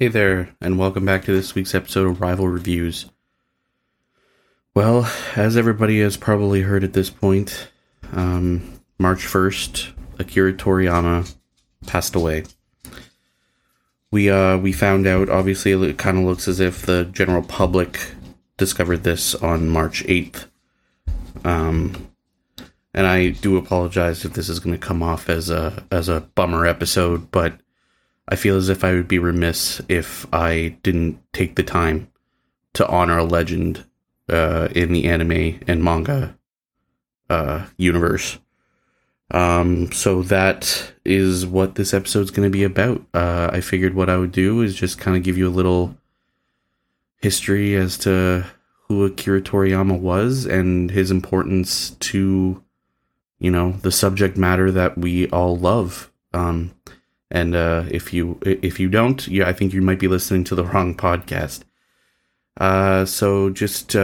Hey there, and welcome back to this week's episode of Rival Reviews. Well, as everybody has probably heard at this point, March 1st, Akira Toriyama passed away. We found out, obviously, it kind of looks as if the general public discovered this on March 8th. And I do apologize if this is going to come off as a bummer episode, but I feel as if I would be remiss if I didn't take the time to honor a legend in the anime and manga universe. So that is what this episode's going to be about. I figured what I would do is just kind of give you a little history as to who Akira Toriyama was and his importance to, the subject matter that we all love. And if you don't, I think you might be listening to the wrong podcast. So just,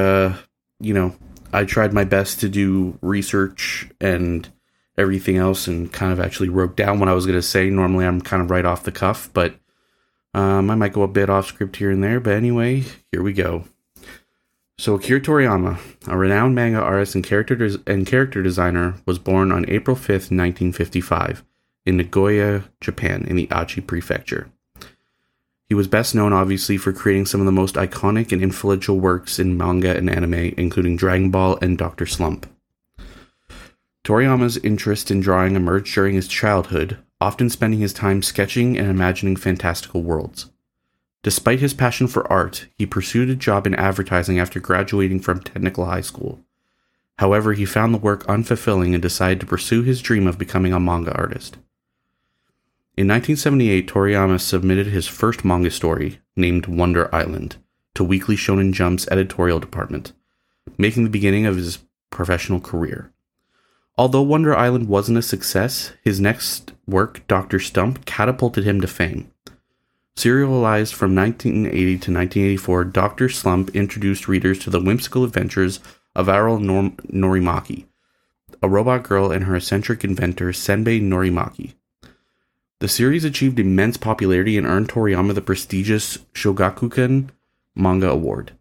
I tried my best to do research and everything else and kind of actually wrote down what I was going to say. Normally I'm kind of right off the cuff, but I might go a bit off script here and there. But anyway, here we go. So Akira Toriyama, a renowned manga artist and character designer, was born on April 5th, 1955. In Nagoya, Japan, in the Aichi Prefecture. He was best known, obviously, for creating some of the most iconic and influential works in manga and anime, including Dragon Ball and Dr. Slump. Toriyama's interest in drawing emerged during his childhood, often spending his time sketching and imagining fantastical worlds. Despite his passion for art, he pursued a job in advertising after graduating from technical high school. However, he found the work unfulfilling and decided to pursue his dream of becoming a manga artist. In 1978, Toriyama submitted his first manga story, named Wonder Island, to Weekly Shonen Jump's editorial department, making the beginning of his professional career. Although Wonder Island wasn't a success, his next work, Dr. Slump, catapulted him to fame. Serialized from 1980 to 1984, Dr. Slump introduced readers to the whimsical adventures of Aral Norimaki, a robot girl and her eccentric inventor, Senbei Norimaki. The series achieved immense popularity and earned Toriyama the prestigious Shogakukan Manga Award.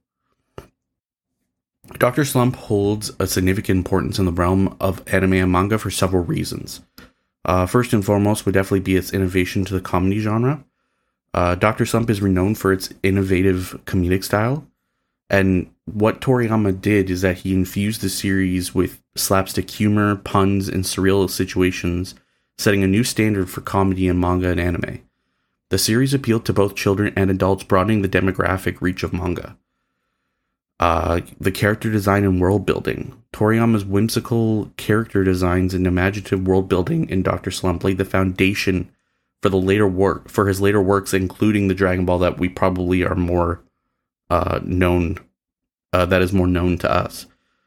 Dr. Slump holds a significant importance in the realm of anime and manga for several reasons. First and foremost would definitely be its innovation to the comedy genre. Dr. Slump is renowned for its innovative comedic style, and what Toriyama did is that he infused the series with slapstick humor, puns, and surreal situations, setting a new standard for comedy in manga and anime. The series appealed to both children and adults, broadening the demographic reach of manga. The character design and world building. Toriyama's whimsical character designs and imaginative world building in Dr. Slump laid the foundation for his later works, including the Dragon Ball that we probably are more known, that is more known to us.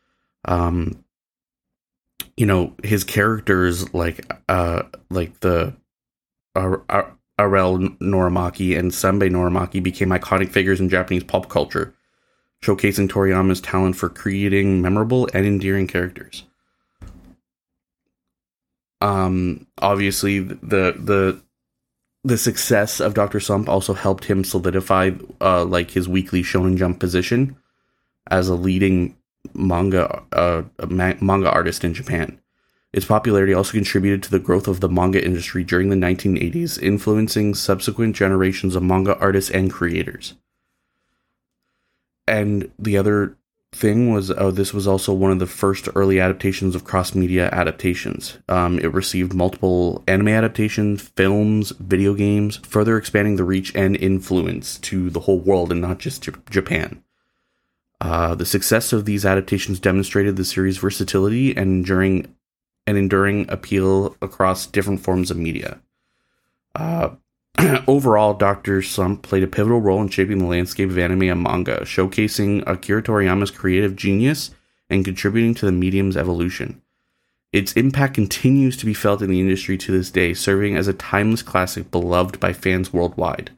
His characters like the Aral Norimaki and Senbei Norimaki became iconic figures in Japanese pop culture, showcasing Toriyama's talent for creating memorable and endearing characters. Obviously, the success of Dr. Slump also helped him solidify his Weekly Shonen Jump position as a leading manga artist in Japan. Its popularity also contributed to the growth of the manga industry during the 1980s, influencing subsequent generations of manga artists and creators. And the other thing was, this was also one of the first early adaptations of cross-media adaptations. It received multiple anime adaptations, films, video games, further expanding the reach and influence to the whole world and not just Japan. The success of these adaptations demonstrated the series' versatility and enduring appeal across different forms of media. Overall, Dr. Slump played a pivotal role in shaping the landscape of anime and manga, showcasing Akira Toriyama's creative genius and contributing to the medium's evolution. Its impact continues to be felt in the industry to this day, serving as a timeless classic beloved by fans worldwide.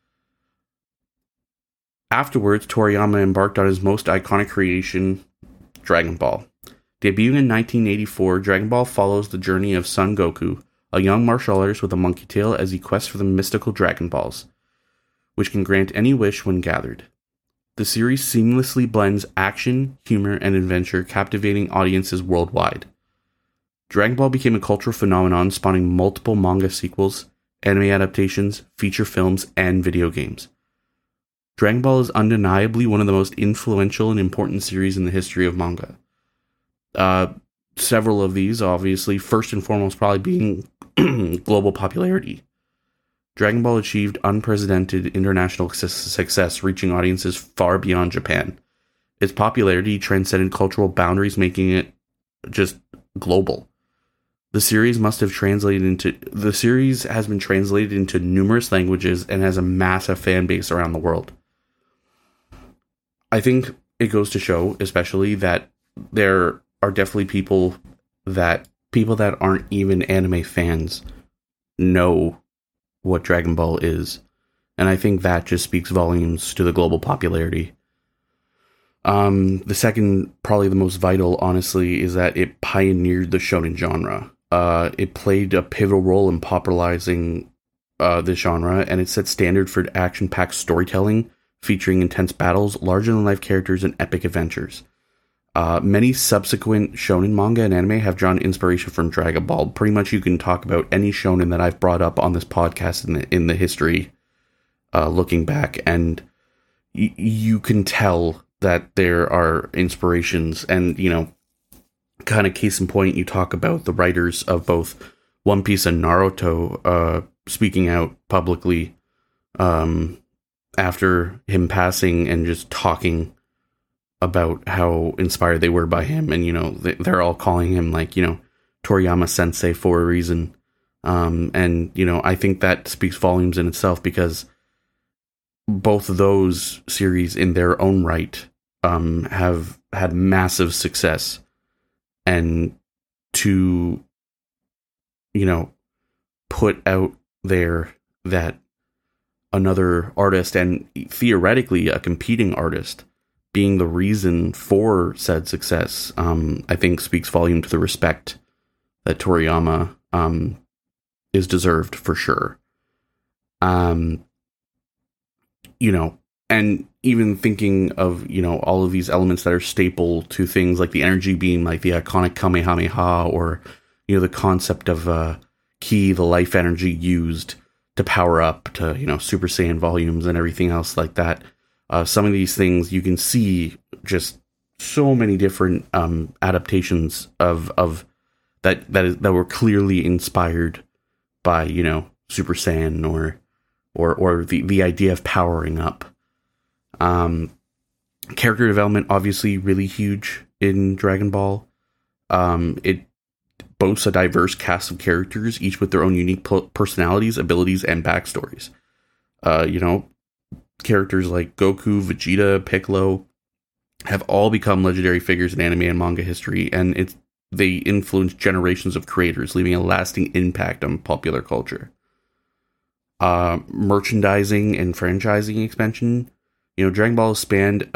Afterwards, Toriyama embarked on his most iconic creation, Dragon Ball. Debuting in 1984, Dragon Ball follows the journey of Son Goku, a young martial artist with a monkey tail, as he quests for the mystical Dragon Balls. which can grant any wish when gathered. The series seamlessly blends action, humor, and adventure, captivating audiences worldwide. Dragon Ball became a cultural phenomenon, spawning multiple manga sequels, anime adaptations, feature films, and video games. Dragon Ball is undeniably one of the most influential and important series in the history of manga. Several of these, obviously, first and foremost probably being global popularity. Dragon Ball achieved unprecedented international success, reaching audiences far beyond Japan. Its popularity transcended cultural boundaries, making it just global. The series has been translated into numerous languages and has a massive fan base around the world. I think it goes to show, especially, that there are definitely people that aren't even anime fans know what Dragon Ball is. And I think that just speaks volumes to the global popularity. The second, probably the most vital, honestly, is that it pioneered the shonen genre. It played a pivotal role in popularizing this genre, and it set standard for action-packed storytelling, featuring intense battles, larger-than-life characters, and epic adventures. Many subsequent shonen manga and anime have drawn inspiration from Dragon Ball. Pretty much you can talk about any shonen that I've brought up on this podcast in the history, looking back, and you can tell that there are inspirations. And, kind of case in point, you talk about the writers of both One Piece and Naruto speaking out publicly after him passing and just talking about how inspired they were by him. And, they're all calling him, Toriyama Sensei for a reason. And, I think that speaks volumes in itself, because both of those series in their own right have had massive success. And to, put out there that another artist, and theoretically a competing artist, being the reason for said success, I think speaks volume to the respect that Toriyama is deserved, for sure. And even thinking of, all of these elements that are staple to things like the energy beam, like the iconic Kamehameha, or, the concept of ki, the life energy used to power up to, Super Saiyan volumes and everything else like that. Some of these things you can see just so many different adaptations of that were clearly inspired by, Super Saiyan or the idea of powering up. Character development, obviously really huge in Dragon Ball. It boasts a diverse cast of characters, each with their own unique personalities, abilities, and backstories. Characters like Goku, Vegeta, Piccolo have all become legendary figures in anime and manga history, and they influence generations of creators, leaving a lasting impact on popular culture. Merchandising and franchising expansion. Dragon Ball has spawned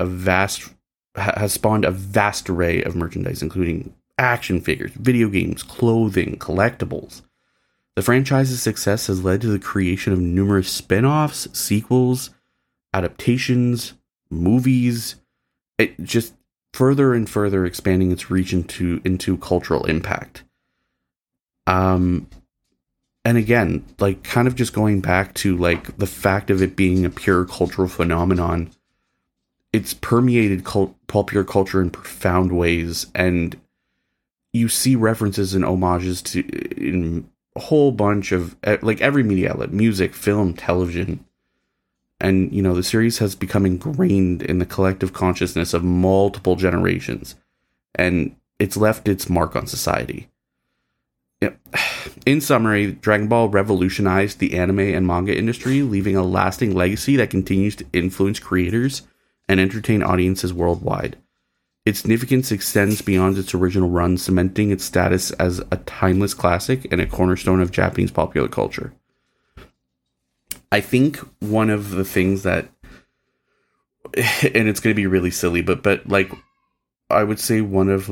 a vast array of merchandise, including action figures, video games, clothing, collectibles. The franchise's success has led to the creation of numerous spin-offs, sequels, adaptations, movies. It just further and further expanding its reach into cultural impact. And again, kind of just going back to the fact of it being a pure cultural phenomenon, it's permeated popular culture in profound ways, and you see references and homages to in a whole bunch of every media outlet: music, film, television. And, the series has become ingrained in the collective consciousness of multiple generations, and it's left its mark on society. In summary, Dragon Ball revolutionized the anime and manga industry, leaving a lasting legacy that continues to influence creators and entertain audiences worldwide. Its significance extends beyond its original run, cementing its status as a timeless classic and a cornerstone of Japanese popular culture. I think one of the things that, and it's going to be really silly, but I would say one of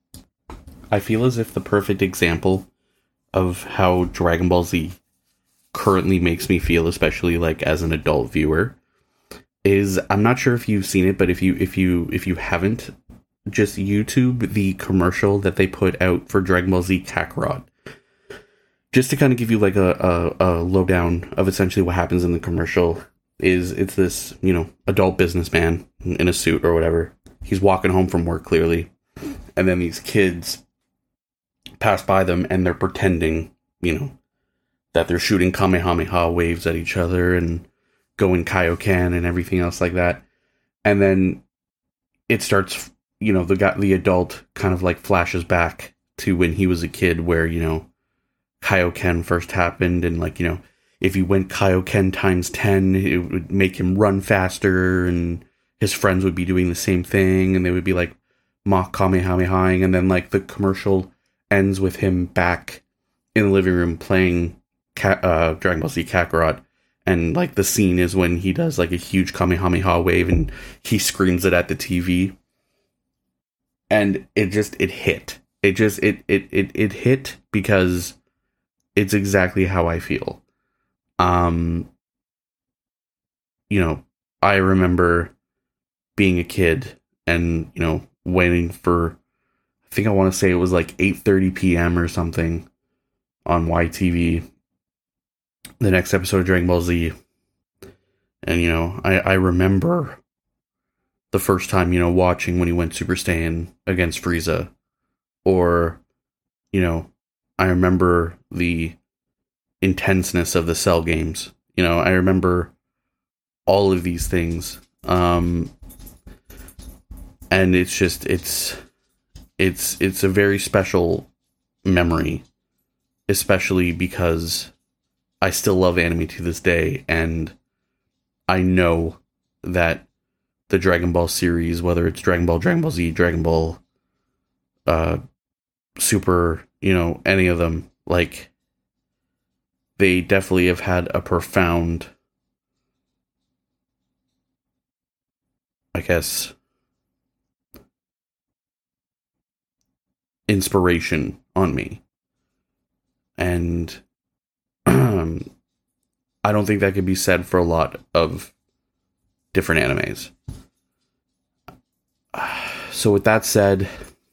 I feel as if the perfect example of how Dragon Ball Z currently makes me feel, especially like as an adult viewer, is I'm not sure if you've seen it, but if you haven't, just YouTube the commercial that they put out for Dragon Ball Z Kakarot. Just to kind of give you like a lowdown of essentially what happens in the commercial is it's this, adult businessman in a suit or whatever. He's walking home from work clearly. And then these kids pass by them and they're pretending, that they're shooting Kamehameha waves at each other and going Kaioken and everything else like that. And then it starts, the adult kind of like flashes back to when he was a kid where, Kaioken first happened, and like, if he went Kaioken times 10, it would make him run faster, and his friends would be doing the same thing, and they would be like mock Kamehamehaing, and then like the commercial ends with him back in the living room playing Dragon Ball Z Kakarot, and like the scene is when he does like a huge Kamehameha wave and he screams it at the TV, and it hit. It hit because it's exactly how I feel. I remember being a kid and, waiting for, I think I want to say it was like 8:30 p.m. or something on YTV, the next episode of Dragon Ball Z. And, I remember the first time, watching when he went Super Saiyan against Frieza. Or, I remember the intenseness of the Cell games. I remember all of these things. And it's just, it's a very special memory, especially because I still love anime to this day. And I know that the Dragon Ball series, whether it's Dragon Ball Z, Dragon Ball, Super, any of them, like, they definitely have had a profound, I guess, inspiration on me. And I don't think that could be said for a lot of different animes. So with that said,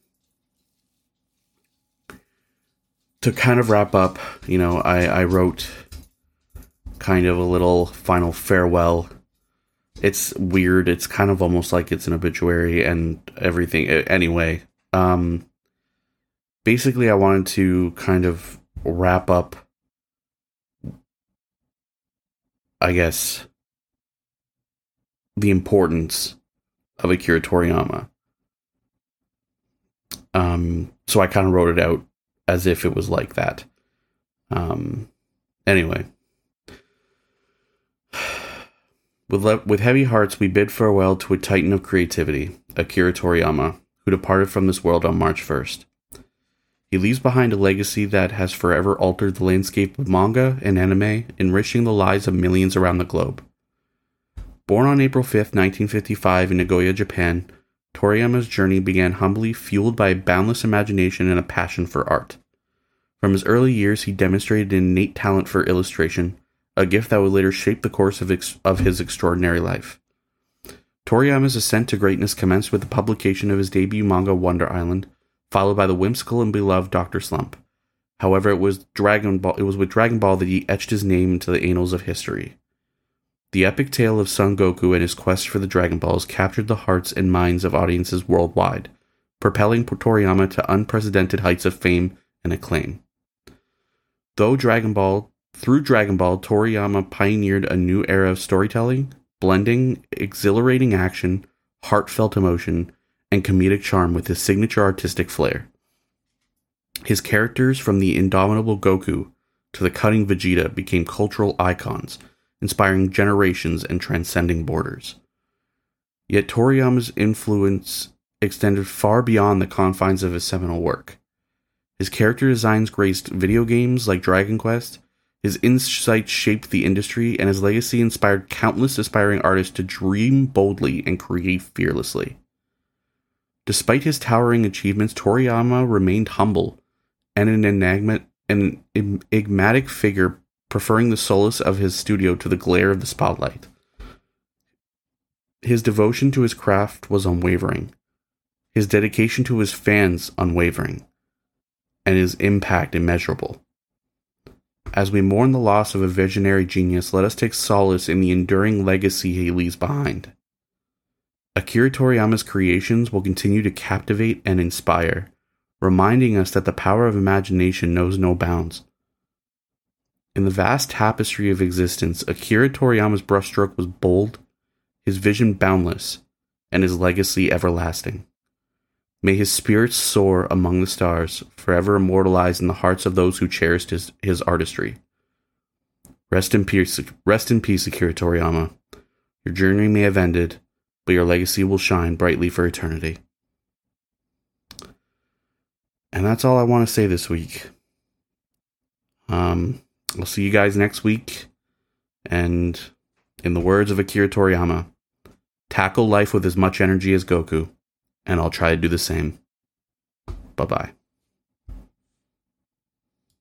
to kind of wrap up, I wrote kind of a little final farewell. It's weird. It's kind of almost like it's an obituary and everything. Anyway, basically I wanted to kind of wrap up, I guess, the importance of Akira Toriyama. So I kind of wrote it out as if it was like that. Anyway. With heavy hearts, we bid farewell to a titan of creativity, Akira Toriyama, who departed from this world on March 1st. He leaves behind a legacy that has forever altered the landscape of manga and anime, enriching the lives of millions around the globe. Born on April 5th, 1955 in Nagoya, Japan, Toriyama's journey began humbly, fueled by a boundless imagination and a passion for art. From his early years, he demonstrated an innate talent for illustration, a gift that would later shape the course of his extraordinary life. Toriyama's ascent to greatness commenced with the publication of his debut manga Wonder Island, followed by the whimsical and beloved Dr. Slump. However, it was with Dragon Ball that he etched his name into the annals of history. The epic tale of Son Goku and his quest for the Dragon Balls captured the hearts and minds of audiences worldwide, propelling Toriyama to unprecedented heights of fame and acclaim. Through Dragon Ball, Toriyama pioneered a new era of storytelling, blending exhilarating action, heartfelt emotion, and comedic charm with his signature artistic flair. His characters, from the indomitable Goku to the cutting Vegeta, became cultural icons, inspiring generations and transcending borders. Yet Toriyama's influence extended far beyond the confines of his seminal work. His character designs graced video games like Dragon Quest, his insights shaped the industry, and his legacy inspired countless aspiring artists to dream boldly and create fearlessly. Despite his towering achievements, Toriyama remained humble and an enigmatic figure preferring the solace of his studio to the glare of the spotlight. His devotion to his craft was unwavering, his dedication to his fans unwavering, and his impact immeasurable. As we mourn the loss of a visionary genius, let us take solace in the enduring legacy he leaves behind. Akira Toriyama's creations will continue to captivate and inspire, reminding us that the power of imagination knows no bounds. In the vast tapestry of existence, Akira Toriyama's brushstroke was bold, his vision boundless, and his legacy everlasting. May his spirit soar among the stars, forever immortalized in the hearts of those who cherished his artistry. Rest in peace, Akira Toriyama. Your journey may have ended, but your legacy will shine brightly for eternity. And that's all I want to say this week. I'll see you guys next week. And in the words of Akira Toriyama, tackle life with as much energy as Goku, and I'll try to do the same. Bye-bye.